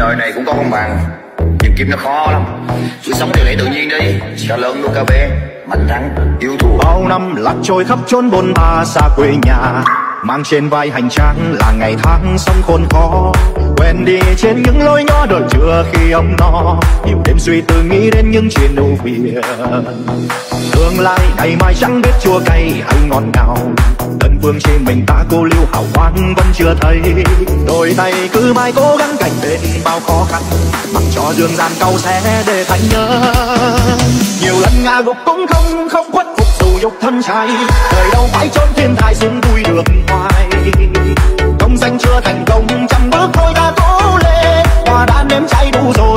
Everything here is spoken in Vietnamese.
Đời này cũng có công bằng, nhưng kiếm nó khó lắm. Cứ sống theo lẽ tự nhiên đi, cho lớn nuốt cá bé, mạnh thắng yêu thua. Bao năm lạc trôi khắp chốn bôn ba xa quê nhà, mang trên vai hành trang là ngày tháng sống khốn khó. Quen đi trên những lối nhỏ đời chưa khi ấm no, nhiều đêm suy tư nghĩ đến những chuyện ưu phiền. Tương lai ngày mai chẳng biết chua cay hay ngọt ngào, đơn phương trên mình ta cô liêu hào quang vẫn chưa thấy. Đôi tay cứ mãi cố gắng cạnh bên bao khó khăn, mặc cho dương gian cau xé để thành nhớ. Nhiều lần ngã gục cũng không khuất phục dù nhục thân trai, đời đâu phải trốn thiên thai xuống vui được hoài. Công danh chưa thành công trăm bước thôi ta cố lên, hoa đã nếm cháy đủ rồi.